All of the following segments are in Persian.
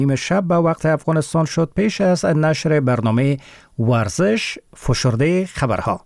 نیم شب به وقت افغانستان شد. پیش از نشر برنامه ورزش فشرده خبرها.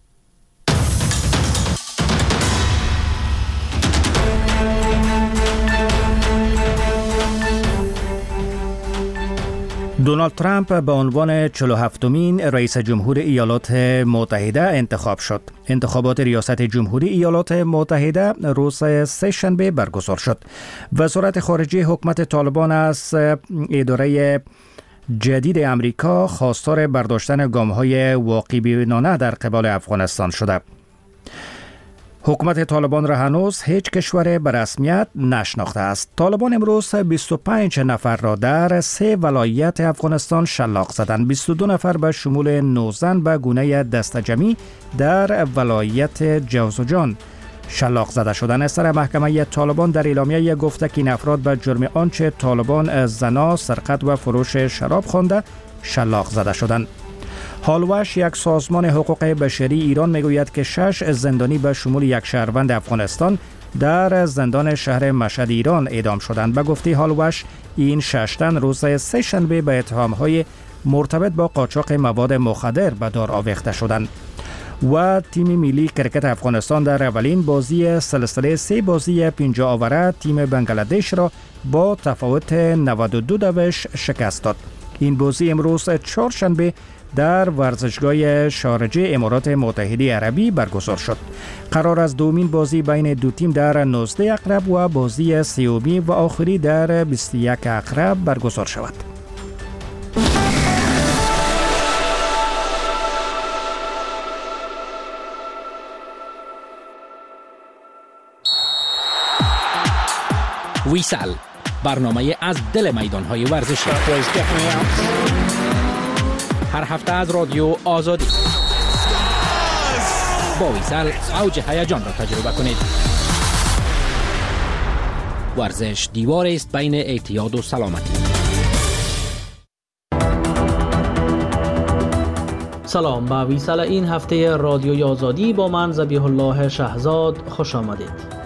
دونالد ترامپ به عنوان 47مین رئیس جمهور ایالات متحده انتخاب شد. انتخابات ریاست جمهوری ایالات متحده روز سه‌شنبه برگزار شد. وزارت خارجه حکومت طالبان از اداره جدید امریکا خواستار برداشتن گام‌های واقع‌بینانه در قبال افغانستان شده. حکومت طالبان را هنوز هیچ کشور به رسمیت نشناخته است. طالبان امروز 25 نفر را در 3 ولایت افغانستان شلاق زدند. 22 نفر به شمول 9 زن به گونه دستجمعی در ولایت جوزجان شلاق زده شدند. از طرف محکمه طالبان در اعلامیه گفته که این افراد به جرم آنچه طالبان از زنا، سرقت و فروش شراب خوانده شلاق زده شدند. هالوش، یک سازمان حقوق بشری ایران، میگوید که 6 زندانی به شمول یک شهروند افغانستان در زندان شهر مشهد ایران اعدام شدند. به گفته هالوش این 6 تن روز سه‌شنبه به اتهام‌های مرتبط با قاچاق مواد مخدر به دار آویخته شدند. و تیم ملی کرکت افغانستان در اولین بازی سلسله 3 بازی 50 آوره تیم بنگلادش را با تفاوت 92 شکست داد. این بازی امروز چهارشنبه در ورزشگاه شارجه امارات متحده عربی برگزار شد. قرار است دومین بازی بین دو تیم در 19 اکتبر و بازی سومی و آخری در 21 اکتبر برگزار شود. ویسال، برنامه از دل میدان‌های ورزشی. هر هفته از رادیو آزادی. با ویسال اوج هیجان را تجربه کنید. ورزش دیوار است بین اعتیاد و سلامتی. سلام، به ویسال این هفته رادیوی آزادی با من ذبیح الله شهزاد خوش آمدید.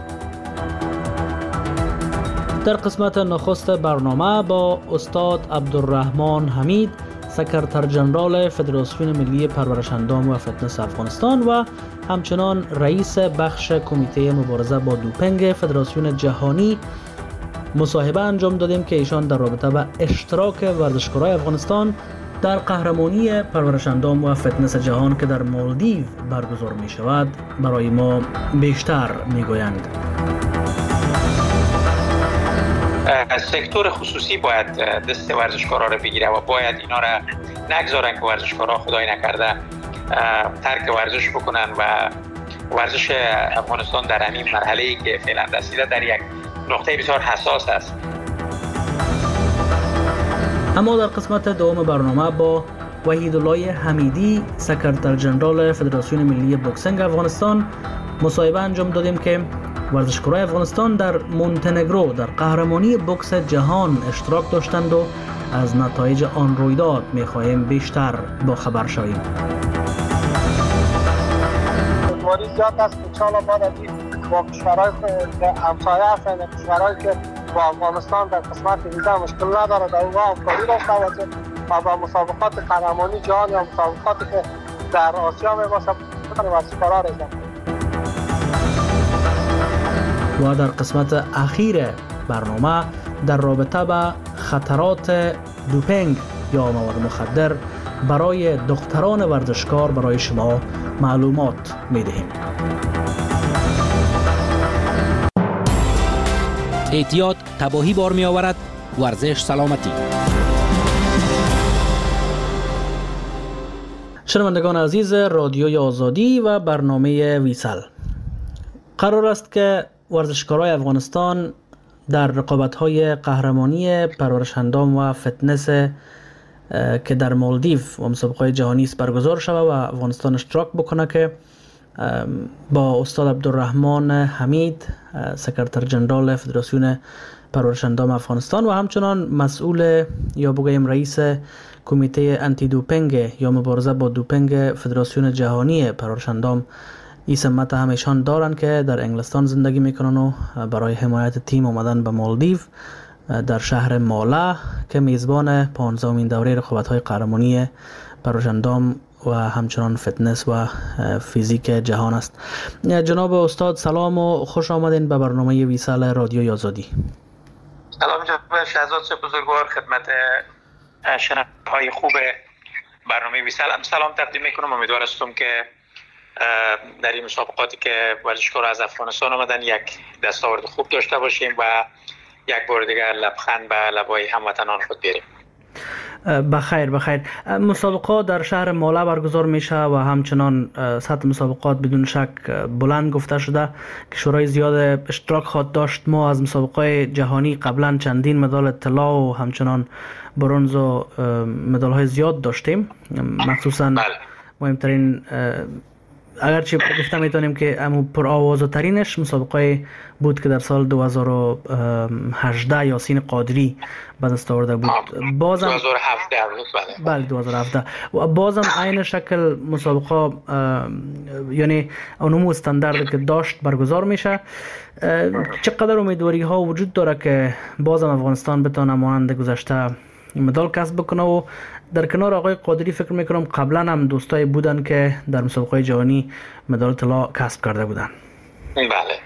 در قسمت نخست برنامه با استاد عبدالرحمن حمید، سکرتر جنرال فدراسیون ملی پرورش‌اندام و فتنس افغانستان و همچنان رئیس بخش کمیته مبارزه با دوپینگ فدراسیون جهانی مصاحبه انجام دادیم که ایشان در رابطه با اشتراک ورزشکاران افغانستان در قهرمانی پرورش‌اندام و فتنس جهان که در مالدیو برگزار می شود برای ما بیشتر می گویند. سکتور خصوصی باید دست ورزشکارا رو بگیره و باید اینا را نگذارن که ورزشکارا خدای نکرده ترک ورزش بکنن و ورزش افغانستان در همین مرحله‌ای که فعلا رسیده در یک نقطه بسیار حساس است. اما در قسمت دوم برنامه با وحیدالله حمیدی، سکرتر جنرال فدراسیون ملی بوکسینگ افغانستان مصاحبه انجام دادیم که ورزشکاران افغانستان در مونتنگرو در قهرمانی بوکس جهان اشتراک داشتند و از نتایج آن رویداد می‌خواهیم بیشتر با خبر شویم. دشواری زیاد است که چالا بعد از این با کشورهای همسایه هستند، کشورهایی که با افغانستان در قسمت ویزا مشکل نداره در اونها همکاری داشته باشه و با مسابقات قهرمانی جهان یا مسابقاتی که در آسیا میباشه ورزشکاران رسند. و در قسمت اخیر برنامه در رابطه با خطرات دوپینگ یا مواد مخدر برای دختران ورزشکار برای شما معلومات می‌دهیم. اعتیاد تباهی بار می آورد، ورزش سلامتی. شنوندگان عزیز رادیوی آزادی و برنامه ویسال، قرار است که ورزشکارای افغانستان در رقابت‌های قهرمانی پرورش‌اندام و فتنس که در مالدیو و مسابقات جهانی است برگزار شود و افغانستان اشتراک بکنه که با استاد عبدالرحمن حمید، سکرتر جنرال فدراسیون پرورش‌اندام افغانستان و همچنان مسئول یا بگویم رئیس کمیته انتی دوپینگ یا مبارزه با دوپینگ فدراسیون جهانی پرورش‌اندام این سمت همیشان دارن که در انگلستان زندگی میکنن و برای حمایت تیم اومدن به مالدیو در شهر ماله که میزبان 15مین دوره رقابت‌های قهرمانی پرورش‌اندام و همچنان فتنس و فیزیک جهان است. جناب استاد سلام و خوش آمدین به برنامه ویسال رادیوی آزادی. سلام جناب شهزاد بزرگوار، خدمت شنونده‌های خوب برنامه ویسال هم سلام تقدیم میکنم. امیدوار هستم که در این مسابقاتی که ورزشکاران از افغانستان آمدن یک دستاورد خوب داشته باشیم و یک بار دیگر لبخند به لبای هموطنان خود بیاریم. بخیر. مسابقات در شهر ماله برگزار میشه و همچنان سطح مسابقات بدون شک بلند گفته شده. کشورهای زیاد اشتراک خواهد داشت. ما از مسابقات جهانی قبلا چندین مدال طلا و همچنان برنز و مدال های زیاد داشتیم. مخصوصا مهمترین اگرچه گفته میتونیم که پر آوازه ترینش مسابقه بود که در سال 2018 یاسین قادری به دست آورده بود. بازم 2017 بله 2017 و بازم عین شکل مسابقه یعنی اونمو استانداردی که داشت برگزار میشه. چقدر امیدواری ها وجود داره که بازم افغانستان بتونه مانند گذشته مدال کسب بکنه و در کنار آقای قادری فکر میکنم قبلا هم دوستای بودن که در مسابقه جهانی مدال طلا کسب کرده بودن. بله.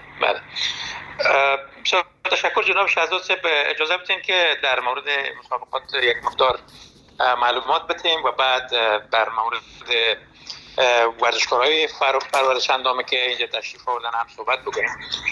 تشکر جناب شهزاد صاحب. اجازه بدین که در مورد مسابقات یک مقدار معلومات بدیم و بعد در مورد ورزشکارهای پرورش‌اندامی که اینجا تشریف آوردن هم صحبت بکنیم.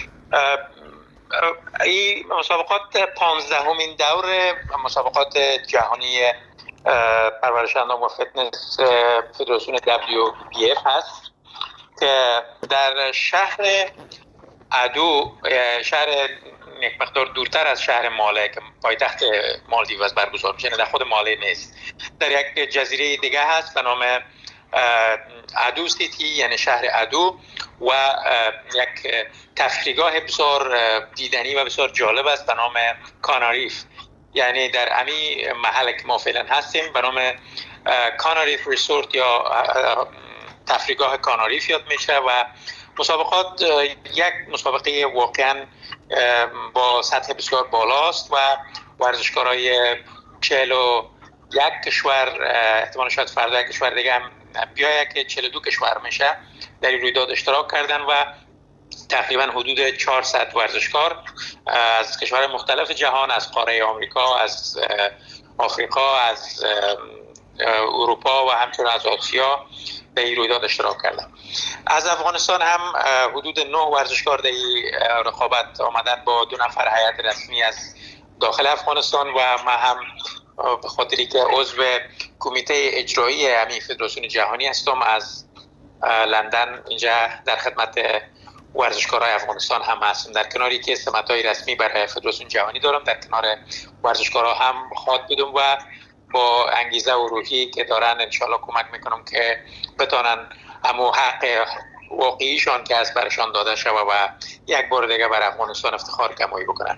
این مسابقات 15مین دور مسابقات جهانی پرورش‌اندام و فتنس فدراسیون WBF هست که در شهر عدو، شهر یک مقدار دورتر از شهر ماله که پایتخت مالدیو است برگزار میشه، در خود ماله نیست، در یک جزیره دیگه هست به نام عدو سیتی، یعنی شهر عدو، و یک تفریحگاه بسیار دیدنی و بسیار جالب است به نام کاناریف. یعنی در امی محل که ما فعلا هستیم به نام کاناریف ریسورت یا تفریحگاه کاناریف یاد میشه و مسابقات یک مسابقه واقعا با سطح بسیار بالاست و ورزشکارای 41 کشور، احتمال شاید فردا یک کشور دیگه هم بیایه که 42 کشور میشه در این رویداد اشتراک کردن و تقریبا حدود 400 ورزشکار از کشورهای مختلف جهان، از قاره آمریکا، از آفریقا، از اروپا و همچنین از آسیا در این رویداد اشتراک کردن. از افغانستان هم حدود 9 ورزشکار در این رقابت آمدن با 2 نفر هیئت رسمی از داخل افغانستان و من هم به خاطری که عضو کمیته اجرایی همین فدراسیون جهانی هستم از لندن اینجا در خدمت ورزشکارای افغانستان هم هستم. در کناری که سمت‌های رسمی برای فدراسیون جهانی دارم، در کنار ورزشکارا هم خواهد بودم و با انگیزه و روحی که دارن انشالله کمک میکنم که بتونن همو حق واقعیشان که از برشان داده شده و یک بار دیگه بر افغانستان افتخار کمایی بکنن.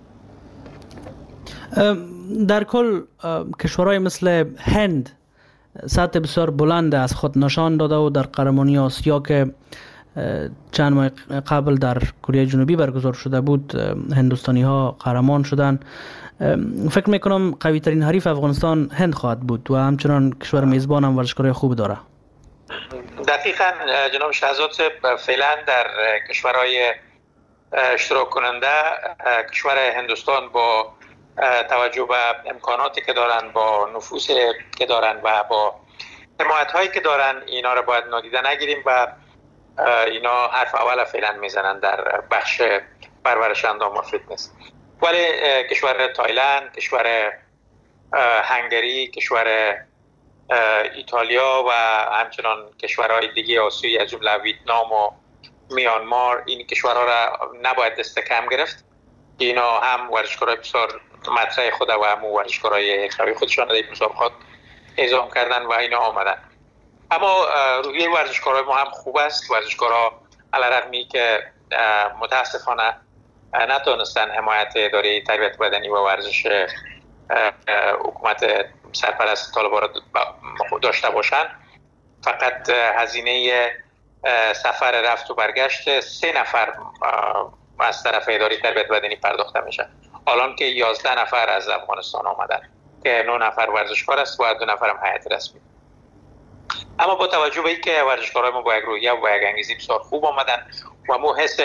در کل کشورهای مثل هند سطح بسیار بلند از خود نشان داده و در قهرمانی آسیا که چند ماه قبل در کره جنوبی برگزار شده بود هندوستانی ها قهرمان شدن. فکر میکنم قوی ترین حریف افغانستان هند خواهد بود و همچنان کشور میزبان هم ورزشکارای خوب داره. دقیقاً جناب شهزاد صاحب، فعلا در کشورهای اشتراک کننده کشور هندوستان با توجه به امکاناتی که دارن، با نفوذی که دارن و با حمایت هایی که دارن، اینا رو باید نادیده نگیریم و اینا حرف اول فعلا میزنن در بخش پرورش‌اندام و فتنس. ولی کشور تایلند، کشور هنگری، کشور ایتالیا و همچنان کشورهای دیگه آسیایی از جمله ویتنام و میانمار، این کشورها را نباید دست کم گرفت. اینا هم ورزشکارای بسیار مطرح خود و هم ورزشکارای قوی خودشان در این مسابقات اعزام کردن و اینا آمدن. اما روحیه ورزشکارای ما هم خوب است. ورزشکارها علیرغمی که متاسفانه نتونستن حمایت اداره تربیت بدنی و ورزش حکومت سرپرست طالبان را داشته باشند، فقط هزینه سفر رفت و برگشت 3 نفر از طرف اداره تربیت بدنی پرداخته میشه. الان که 11 نفر از افغانستان آمدن که 9 نفر ورزشکار است و 2 نفر هم هیئت رسمی. اما با توجه به اینکه ورزشکارای ما با یک روحیه و با یک انگیزه بسیار خوب آمدن و مو حس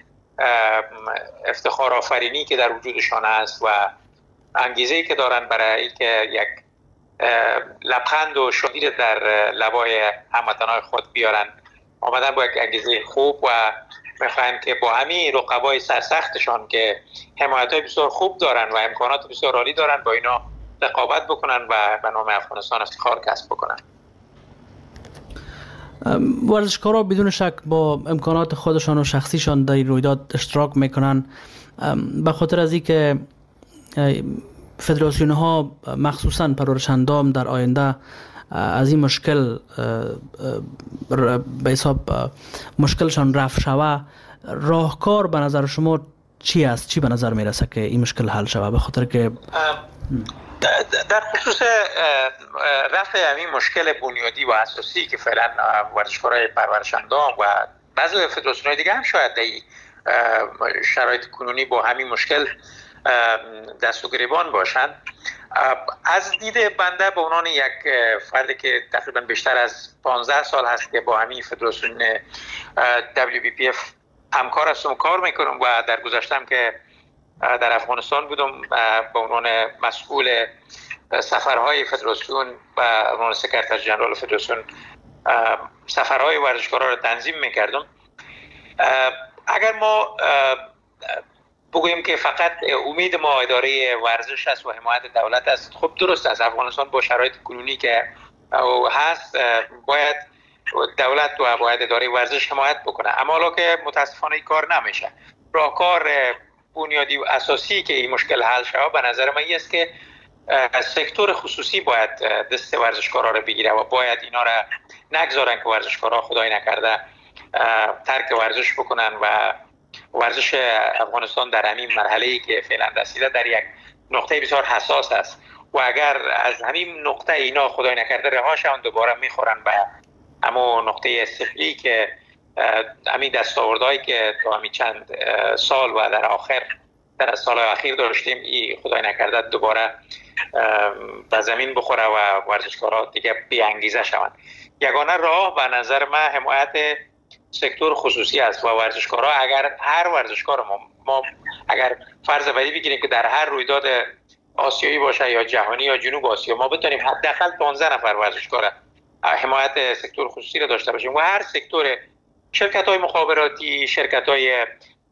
افتخار آفرینی که در وجودشان است و انگیزه‌ای که دارن برای اینکه یک لبخند و شادی در لبای هموطنان خود بیارن، آمدن با یک انگیزه خوب و میخوایم که با همین رقبای سرسختشان که حمایت‌های بسیار خوب دارن و امکانات بسیار عالی دارن با اینا رقابت بکنن و به نام افغانستان افتخار کسب بکنن. ورزشکارا بدون شک با امکانات خودشان و شخصیشان در این رویداد اشتراک میکنن، به خاطر از اینکه فدراسیون ها مخصوصا پرورش اندام در آینده از این مشکل به حساب مشکلشان رفع شوه. راهکار به نظر شما چی است؟ چی به نظر میرسه که این مشکل حل شوه؟ به خاطر که در خصوص رفع این مشکل بنیادی و اساسی که فعلا ورزشکارای پرورش اندام و بعضی فدراسیون‌های دیگه هم شاید در شرایط کنونی با همین مشکل دست و گریبان باشند، از دید بنده به عنوان یک فردی که تقریبا بیشتر از 15 سال هست که با همین فدراسیون WBPF همکار هستم، کار میکنم و در گذشتم که در افغانستان بودم به عنوان مسئول سفرهای فدراسیون و عنوان سکرتر ژنرال فدراسیون سفرهای ورزشکارا را تنظیم میکردم. اگر ما بگوییم که فقط امید ما اداره ورزش است و حمایت دولت است، خب درست است. افغانستان با شرایط کنونی که هست باید دولت و باید اداره ورزش حمایت بکنه، اما حالا که متاسفانه این کار نمیشه. راهکار بنیادی و اساسی که این مشکل حل شه به نظر من است که سکتور خصوصی باید دست ورزشکارا رو بگیره و باید اینا را نگذارن که ورزشکارا خدای نکرده ترک ورزش بکنن و ورزش افغانستان در همین مرحله‌ای که فعلا رسیده در یک نقطه بسیار حساس است و اگر از همین نقطه اینا خدای نکرده رها شون دوباره میخورن به همون نقطه صفری که همین دستاوردهایی که تا همین چند سال و در سال‌های اخیر داشتیم ای خدای نکرده دوباره به زمین بخوره و ورزشکارا دیگه بی انگیزه شوند. یگانه راه به نظر من حمایت سکتور خصوصی است و ورزشکارا، اگر هر ورزشکار ما اگر فرض بدی بگیریم که در هر رویداد آسیایی باشه یا جهانی یا جنوب آسیا ما بتونیم حداقل 15 نفر ورزشکار حمایت سکتور خصوصی را داشته باشیم و هر سکتور، شرکت‌های مخابراتی، شرکت‌های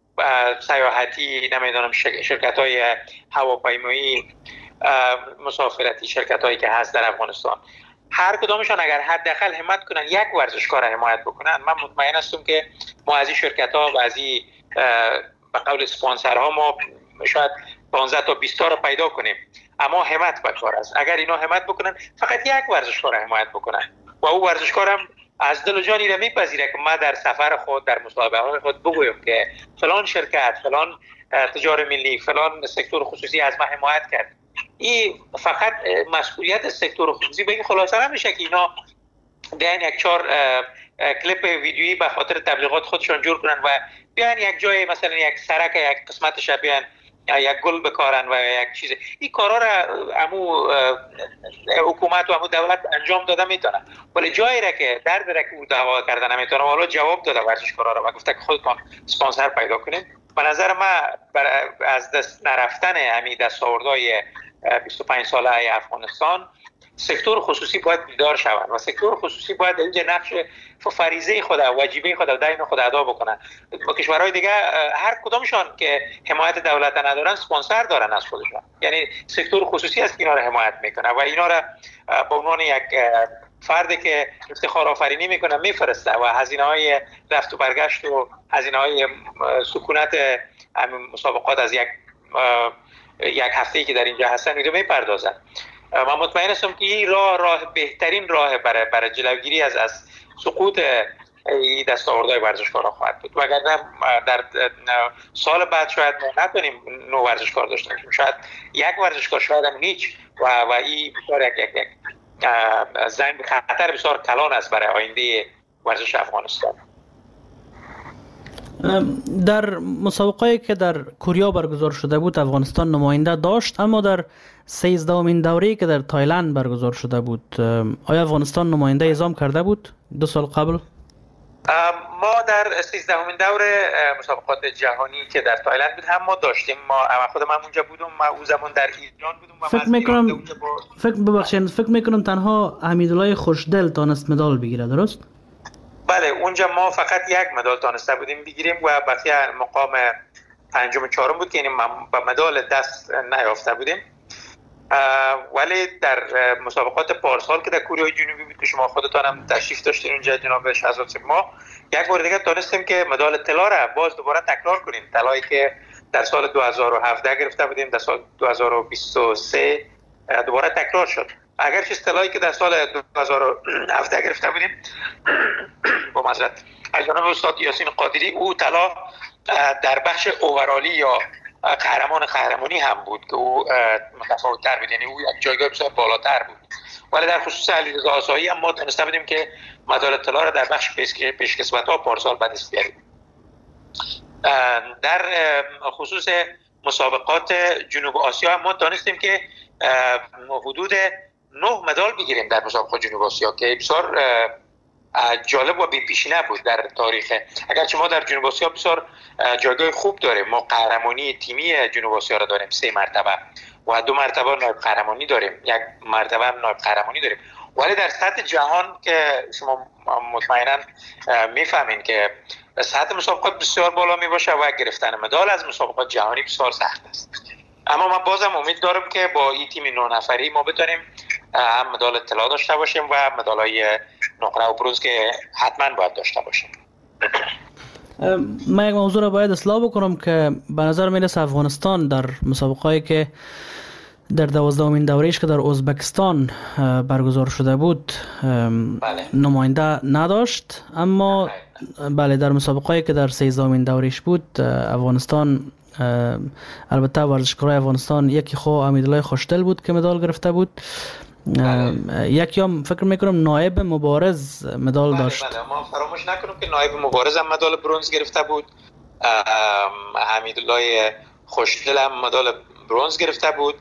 سیاحتی، نمیدونم شرکت‌های هواپیمایی، مسافرتی، شرکت‌هایی که هست در افغانستان، هر کدامشان اگر حداقل همت کنن یک ورزشکار حمایت بکنن، من مطمئن هستم که ما از این شرکت‌ها و از این به قول اسپانسرها ما شاید 15 تا 20 تا رو پیدا کنیم. اما همت به کار است. اگر اینا همت بکنن فقط یک ورزشکار حمایت بکنن و او ورزشکارم از دل و جانی را میپذیره که ما در سفر خود در مسابقه خود بگویم که فلان شرکت، فلان تجار ملی، فلان سکتور خصوصی از ما حمایت کرد. این فقط مسئولیت سکتور خصوصی به این خلاصه نمیشه که اینا بیان یک 4 کلیپ ویدیویی به خاطر تبلیغات خودشان جور کنن و بیان یک جای مثلا یک سرک یک قسمتش بیان یک گل بکارن و یک چیز. این کارا را امو حکومت و امو دولت انجام داده میتونه، ولی جایی را که درد را که او دعوا کرده نمیتونه، حالا جواب داده ورزشکارا را و گفته که خودتون اسپانسر پیدا کنید. به نظر من از دست نرفتن همین دستاوردهای 25 ساله افغانستان، سکتور خصوصی باید بیدار شوند و سکتور خصوصی باید اینجا نقش فریضه خود، واجبه خود و دین خود ادا بکنن. با کشورهای دیگه هر کدامشان که حمایت دولت ندارن اسپانسر دارن از خودشون، یعنی سکتور خصوصی است که اینا رو حمایت میکنه و اینا رو به عنوان یک فردی که افتخار آفرینی میکنه میفرسته و هزینه‌های رفت و برگشت و هزینه‌های سکونت مسابقات از یک هفته‌ای که در اینجا هستن میره میپردازن. من مطمئن هستم که این راه بهترین راه برای جلوگیری از سقوط دستاوردهای ورزشکارا خواهد بود. وگرنه در سال بعد شاید ما نتونیم 9 ورزشکار داشته باشیم، شاید یک ورزشکار، شاید هم هیچ و این بسیار یک زنگ خطر بسیار کلان است برای آینده ورزش افغانستان. در مسابقه‌ای که در کوریا برگزار شده بود افغانستان نماینده داشت، اما در 13مین دوره‌ای که در تایلند برگزار شده بود آیا افغانستان نماینده اعزام کرده بود 2 سال قبل؟ ما در 13مین دوره مسابقات جهانی که در تایلند بود هم ما داشتیم. خودم هم اونجا بودم، ما اون زمان در ایران بودم و فکر میکنم تنها حمیدالله خوشدل تانست مدال بگیره، درست؟ بله، اونجا ما فقط 1 مدال تانسته بودیم بگیریم و بقیه مقام 5 و 4 بود که یعنی با مدال دست نیافته بودیم. ولی در مسابقات پارسال که در کره جنوبی بود که شما خودتان هم تشریف داشتین اونجا جناب شهزاد، ما یک بار دیگه تونستیم که مدال طلا را باز دوباره تکرار کنیم. طلایی که در سال 2017 گرفته بودیم در سال 2023 دوباره تکرار شد. اگرچه طلایی که در سال 2017 گرفته بودیم با معذرت از جانب استاد یاسین قادری، او طلا در بخش اوورالی یا قهرمانی هم بود که او متفاوت‌تر بود، یعنی او یک جایگاه بسیار بالاتر بود. ولی در خصوص علیرضا آسایی هم ما تونسته بودیم که مدال طلا را در بخش پیشکسوت‌ها پارسال به دست بیاریم. در خصوص مسابقات جنوب آسیا هم ما تونستیم که حدود 9 مدال بگیریم در مسابقات جنوب آسیا که بسیار جالب و بی‌پیشینه بود در تاریخ. اگرچه ما در جنوب آسیا بسیار جایگاه خوب داریم، ما قهرمانی تیمی جنوب آسیا را داریم 3 مرتبه و 2 مرتبه نایب قهرمانی داریم، 1 مرتبه هم نایب قهرمانی داریم. ولی در سطح جهان که شما مطمئنا میفهمین که سطح مسابقات بسیار بالا می باشه و گرفتن مدال از مسابقات جهانی بسیار سخت است. اما من بازم امید دارم که با این تیم 9 نفری ما بتونیم هم مدال طلا داشته باشیم و مدال‌های نقره و برنز که حتما باید داشته باشیم. من یک موضوع را باید اصلاح بکنم که به نظر میرسه افغانستان در مسابقه‌ای که در 12مین دوره‌اش که در ازبکستان برگزار شده بود نماینده نداشت، اما بله در مسابقه‌ای که در 13مین دوره‌اش بود افغانستان، البته ورزشکارای افغانستان یکی خو حمیدالله خوشدل بود که مدال گرفته بود، یکی هم فکر میکنم نایب مبارز مدال داشت. ما فراموش نکنیم که نایب مبارز هم مدال برنز گرفته بود، حمیدالله خوشدل هم مدال برنز گرفته بود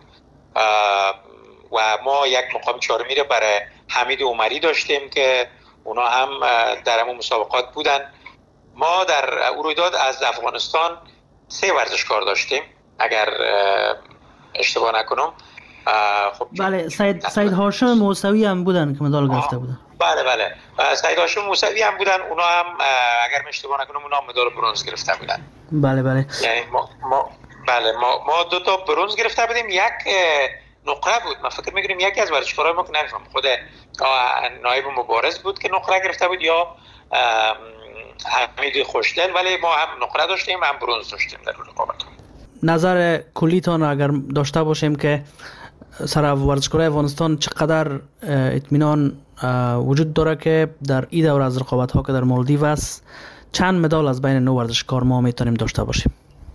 و ما 1 مقام 4می را برای حمید عمری داشتیم که اونا هم در همون مسابقات بودن. ما در رویداد از افغانستان 3 ورزشکار داشتیم اگر اشتباه نکنم. خب بله، سید هاشم موسوی هم بودن که مدال گرفته بودن. بله سید هاشم موسوی هم بودن، اونا هم اگر اشتباه نکنم اونا هم مدال برنز گرفته بودن. بله یعنی ما 2 تا برنز گرفته بودیم، 1 نقره بود. من فکر می‌کنم یکی از ورزشکارای ما که نمی‌فهم خود نایب مبارز بود که نقره گرفته بود یا حمید خوشدل، ولی ما هم نقره داشتیم هم برنز داشتیم در رقابت. نظر کلیتان اگر داشته باشیم که سر ورزشکارای افغانستان چقدر اطمینان وجود داره که در این دوره از رقابت ها که در مالدیو است چند مدال از بین 9 ورزشکار ما میتونیم داشته باشیم؟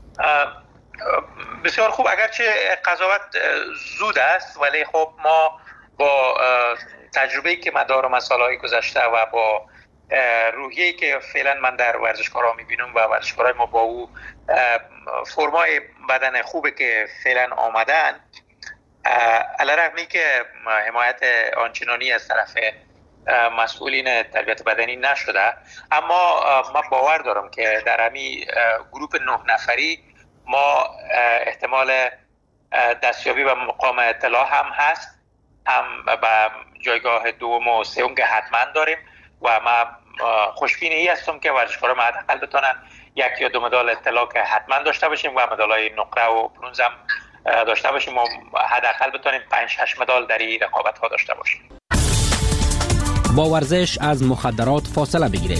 بسیار خوب، اگرچه قضاوت زود است ولی خب ما با تجربه‌ای که مدار و مسائل گذشته و با روحیه‌ای که فعلا من در ورزشکارها میبینم و ورزشکارای ما با او فرمای بدن خوبه که فعلا آمدن، علیرغمی که حمایت آنچنانی از طرف مسئولین تربیت بدنی نشده، اما من باور دارم که در همین گروپ 9 نفری ما احتمال دستیابی به مقام طلا هم هست، هم به جایگاه 2 و 3 که حتما داریم و من خوشبینی هستم که ورزشکارا حداقل بتونن 1 یا 2 مدال طلا که حتما داشته باشیم و مدال‌های نقره و برنز هم داشته باشیم و حداقل بتونیم 5-6 مدال در این رقابت‌ها داشته باشیم. با ورزش از مخدرات فاصله بگیرید.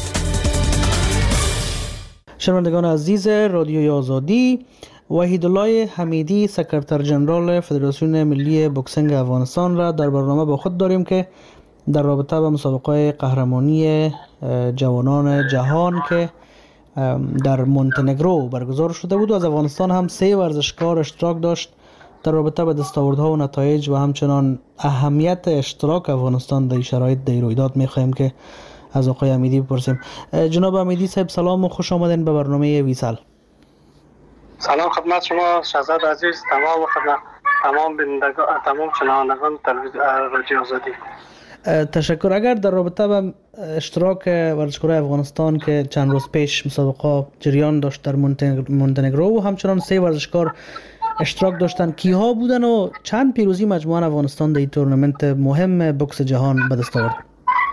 شنوندگان عزیز رادیوی آزادی، وحیدالله حمیدی سکرتر جنرال فدراسیون ملی بوکسینگ افغانستان را در برنامه با خود داریم که در رابطه با مسابقه قهرمانی جوانان جهان که در مونتنگرو برگزار شده بود و از افغانستان هم 3 ورزشکار اشتراک داشت در رابطه با دستاوردها و نتایج و همچنان اهمیت اشتراک افغانستان در شرایط رویداد می‌خواهیم که از آقای امیدی بپرسیم. جناب امیدی صاحب سلام و خوش آمدین به برنامه ویسال. سلام خدمت شما شهزاد عزیز، تمام بینندگان، تمام شنوندگان رادیو آزادی. تشکر. اگر در رابطه با اشتراک ورزشکارای افغانستان که چند روز پیش مسابقه جریان داشت در مونتنگرو و همچنان 3 ورزشکار اشتراک داشتن، کیها بودن و چند پیروزی مجموعه افغانستان در این تورنمنت مهم بوکس جهان به دست آورد؟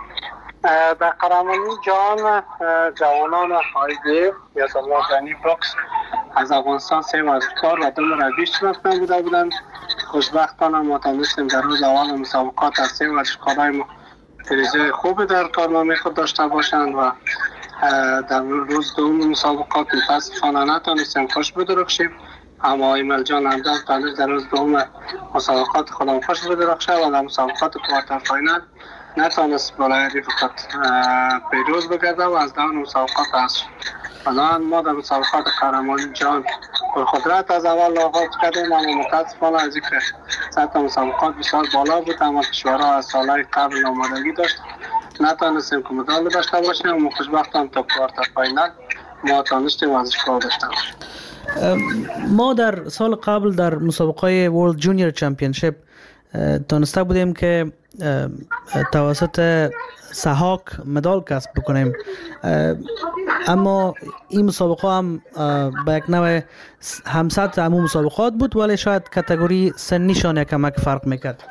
در قهرمانی جهان جوانان IBF یا سالمردانی بوکس از افغانستان 3 ورزشکار و 2 مربی اشتراک بودند. خوشبختانه ما تونستیم در روز اول مسابقات از 3 ورزشکارای ما پیروزی خوب در تورنمنت خود داشته باشند و در روز دوم مسابقات متاسفانه نتونستیم خوش بدرخشیم، اما ایمل جان همدم تونست در روز دوم مسابقات خودم خوش بدرخشه و در مسابقات کوارتر فاینال نتونست بالای فقط پیروز بگرده و از داون مسابقات هست. الان ما در مسابقات قهرمانی جهان پرقدرت از اول آغاز کردیم، اما متاسفانه از اینکه سطح مسابقات بسیار بالا بود، اما کشورها از سالهای قبل آمادگی داشت نتونستیم که مدال داشته باشیم، اما خوشبختانه تا کوارتر فاینال ما تونستیم ورزشکار داشته باشیم. ما در سال قبل در مسابقه ورلد جونیور چمپیونشیپ تونسته بودیم که توسط سحاق مدال کسب بکنیم، اما این مسابقه هم با یک نوع همسط عموم مسابقات بود، ولی شاید کاتگوری سنیشان یک کمک فرق میکرد.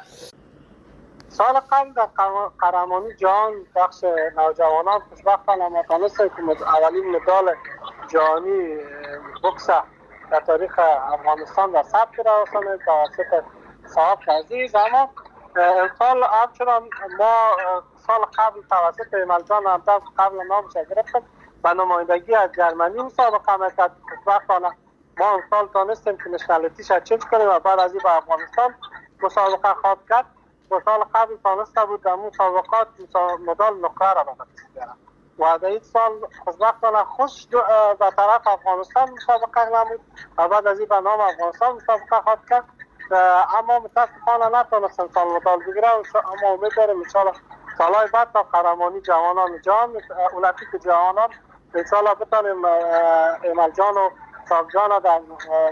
سال قبل در قهرمانی جهان بخش نوجوانان خوشبختانه ما تونستیم که اولین مدال جهانی بوکس در تاریخ افغانستان در ثبت رسانیم توسط سحاق عزیز. اما امسال همچنان ما سال قبل توسط ایمل جان همدم قبل نامش گرفتیم به نمایندگی از جرمنی مسابقه میکرد. خوشبختانه ما امسال تونستیم که نشنالیتیش چنج کنیم و بعد از این به افغانستان مسابقه خواهد کرد. و سال قبل تونسته بود در مسابقات مدال نقره را به دست بیارد و در این سال خوشبختانه خوش به طرف افغانستان مسابقه نمود و بعد از این به نام افغانستان مسابقه خواهد کرد، اما متاسفانه نتونستن سال مدال بگیره، اما امید داریم انشاءالله سالهای بعد تا قهرمانی جوانان جهان المپیک جهانان انشاءالله بتانیم ایمل جان و صاحب جان در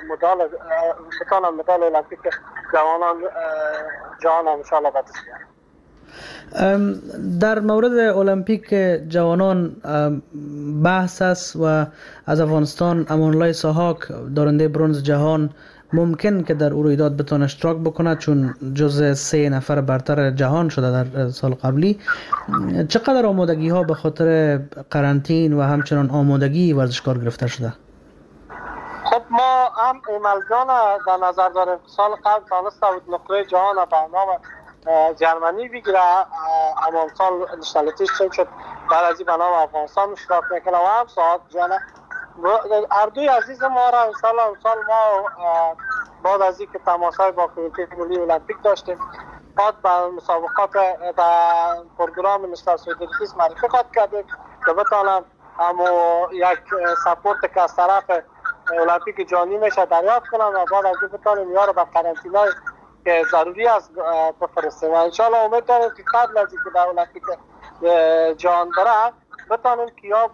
مدال المپیک جوانان جهان انشاءالله به دست بیاریم. در مورد المپیک جوانان بحث است و از افغانستان امانالله سحاق دارنده برنز جهان ممکن که در رویداد بتونه اشتراک بکنه چون جزء 3 نفر برتر جهان شده در سال قبلی. چقدر آمادگی ها به خاطر قرنطین و همچنان آمادگی ورزشکار گرفته شده؟ خب ما هم ایمل جان در نظر داریم. سال قبل تانسته بود نقره جهان به نام جرمنی بگیره، اما سال نشنالیتیش چنین شد بعد از این به نام افغانستان اشتراک میکنه و هم ساعت جان اردوی عزیز ما را انشاءالله امسال ما بعد از این که تماسای با کمیته ملی المپیک داشتیم بعد به مسابقات به پروگرام مستر سویدرکیس معرفی خواهد کردیم که بتانم اما یک سپورت که از طرف المپیک جهانی میشه دریافت کنم و بعد از این بتانیم یا رو به قرنطینای که ضروری است بفرستیم و انشاءالله امید داریم که قبل از اینکه در المپیک جهان بره بتانیم که یا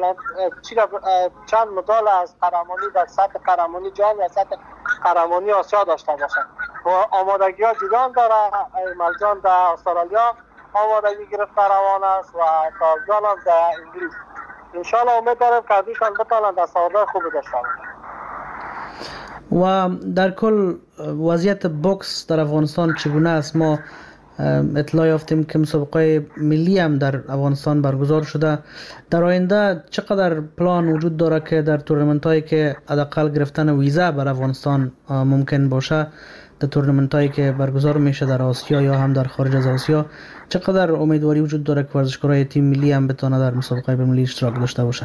چند مدال از قهرمانی در سطح قهرمانی جهان و سطح قهرمانی آسیا داشته باشند و آمادگی ها جریان داره. ایمل جان در استرالیا آمادگی گرفته روان است و صاحب هم در انگلیس. انشاءالله امید داریم که ازشان بتانند دستاوردهای خوبی داشته باشند. و در کل وضعیت بوکس در افغانستان چگونه است؟ ما اطلاع یافتیم که مسابقه ملی هم در افغانستان برگزار شده. در آینده چقدر پلان وجود داره که در تورنمنت هایی که حداقل گرفتن ویزا بر افغانستان ممکن باشه، در تورنمنت هایی که برگزار میشه در آسیا یا هم در خارج از آسیا، چقدر امیدواری وجود داره که ورزشکارای تیم ملی هم بتونه در مسابقه ملی اشتراک داشته باشه؟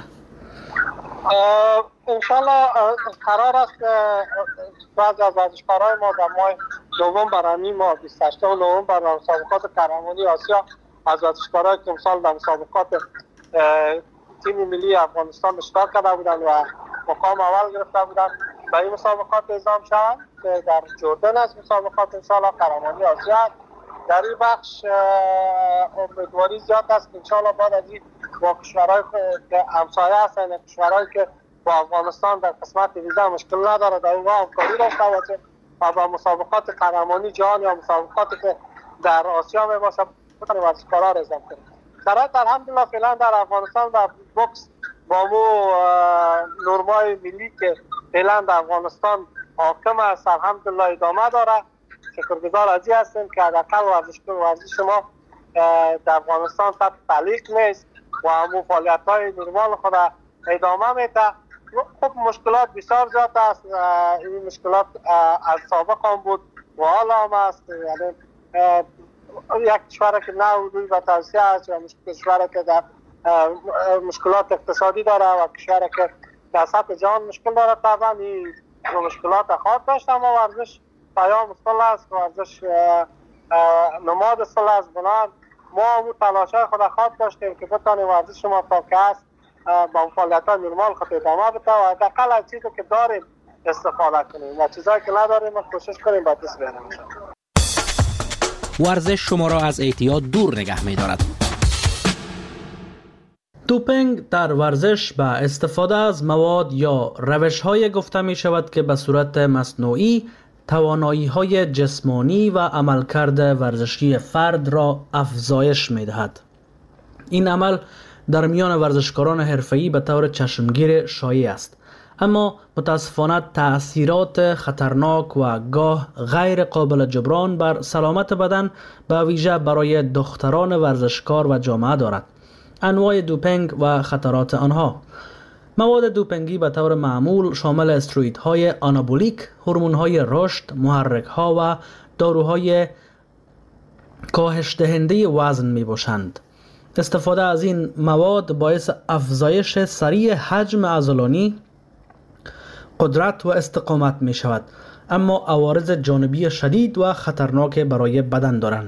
انشالله قرار است بعضی از ورزشکارای ما در ماه نوامبر ما 28 نوامبر در مسابقات قهرمانی آسیا از ورزشکارایی که امسال در مسابقات تیم ملی افغانستان اشتراک کرده بودند و مقام اول گرفته بودند به این مسابقات اعزام شوند که در جردن از مسابقات انشالله قهرمانی آسیا در این بخش امیدواری زیاد است که انشاءالله بعد از این با کشورهای که همسایه هستند، کشورهایی که با افغانستان در قسمت ویزا مشکل نداره، در اونها همکاری داشته باشیم و با مسابقات قهرمانی جهان یا مسابقاتی که در آسیا می باشه بتونیم ورزشکارا را اعزام کنیم. در الحمدلله فعلا در افغانستان و بوکس با مو نرمای ملی که فعلا در افغانستان حاکم است الحمدلله ادامه داره. شکرگزار از این هستیم که حداقل ورزش ما در افغانستان تحت تعلیق نیست و همون فعالیت‌های نرمال خود ادامه میده. خب مشکلات بسیار زیاد است، این مشکلات از سابق هم بود و حالا هم است. یعنی یک کشور که نه روی و توسعه است یا کشور که در مشکلات اقتصادی داره و کشور که در سطح جهان مشکل داره، طبعا این مشکلات خواهد داشت. اما ورزش پیام صلح است، ورزش نماد صلح است. بنابراین ما همون تلاش‌های خود خواهد داشتیم که بتانیم ورزش ما تا که است با فعالیت‌های نرمال خود ادامه بده و حداقل از چیزی که داریم استفاده کنیم و چیزایی که نداریم کوشش کنیم با دست بیاریم. ورزش شما را از اعتیاد دور نگه می‌دارد. دوپینگ در ورزش به استفاده از مواد یا روش‌های گفته می‌شود که به صورت مصنوعی توانایی‌های جسمانی و عملکرد ورزشی فرد را افزایش می‌دهد. این عمل در میان ورزشکاران حرفه‌ای به طور چشمگیر شایع است، اما متاسفانه تأثیرات خطرناک و گاه غیر قابل جبران بر سلامت بدن به ویژه برای دختران ورزشکار و جامعه دارد. انواع دوپینگ و خطرات آنها: مواد دوپینگی به طور معمول شامل استروئیدهای آنابولیک، هورمون‌های رشد، محرک‌ها و داروهای کاهش دهنده وزن می‌باشند. استفاده از این مواد باعث افزایش سریع حجم عضلانی، قدرت و استقامت می شود، اما عوارض جانبی شدید و خطرناک برای بدن دارند.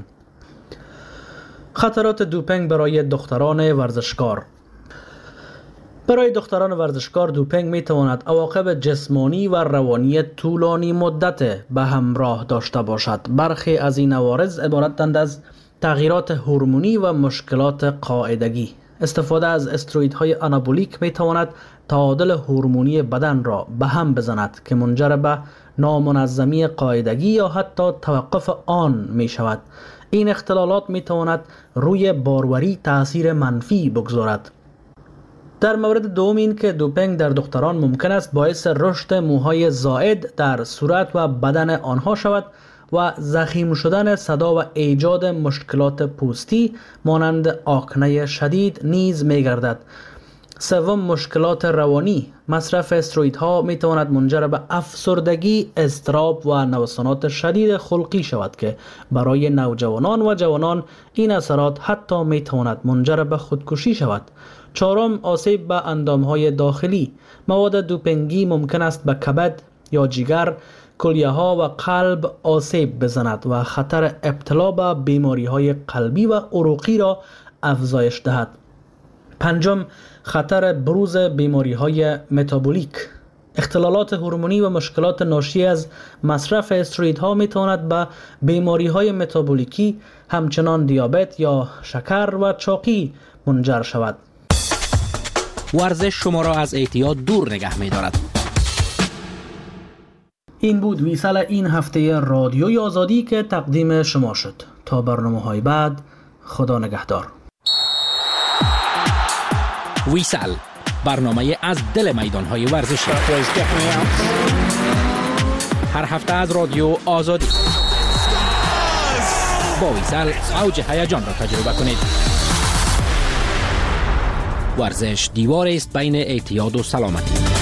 خطرات دوپینگ برای دختران ورزشکار: برای دختران ورزشکار دوپینگ می تواند عواقب جسمانی و روانی طولانی مدت به همراه داشته باشد. برخی از این عوارض عبارتند از تغییرات هورمونی و مشکلات قاعدگی. استفاده از استروئیدهای آنابولیک می تواند تعادل هورمونی بدن را به هم بزند که منجر به نامنظمی قاعدگی یا حتی توقف آن می شود. این اختلالات می تواند روی باروری تأثیر منفی بگذارد. در مورد دوم این که دوپینگ در دختران ممکن است باعث رشد موهای زائد در صورت و بدن آنها شود و ضخیم شدن صدا و ایجاد مشکلات پوستی مانند آکنه شدید نیز می گردد. سوم، مشکلات روانی. مصرف استروئیدها می تواند منجر به افسردگی، اضطراب و نوسانات شدید خلقی شود که برای نوجوانان و جوانان این اثرات حتی می تواند منجر به خودکشی شود. چهارم، آسیب به اندامهای داخلی. مواد دوپینگی ممکن است به کبد یا جگر، کلیه ها و قلب آسیب بزند و خطر ابتلا به بیماری های قلبی و عروقی را افزایش دهد. پنجم، خطر بروز بیماری های متابولیک. اختلالات هورمونی و مشکلات ناشی از مصرف استروئیدها می تواند به بیماری های متابولیکی همچنان دیابت یا شکر و چاقی منجر شود. ورزش شما را از اعتیاد دور نگه می دارد. این بود ویسال این هفته رادیوی آزادی که تقدیم شما شد. تا برنامه‌های بعد، خدا نگهدار. ویسال، برنامه از دل میدان‌های ورزشی. هر هفته از رادیو آزادی. با ویسال اوج هیجان را تجربه کنید. ورزش دیواری است بین اعتیاد و سلامتی.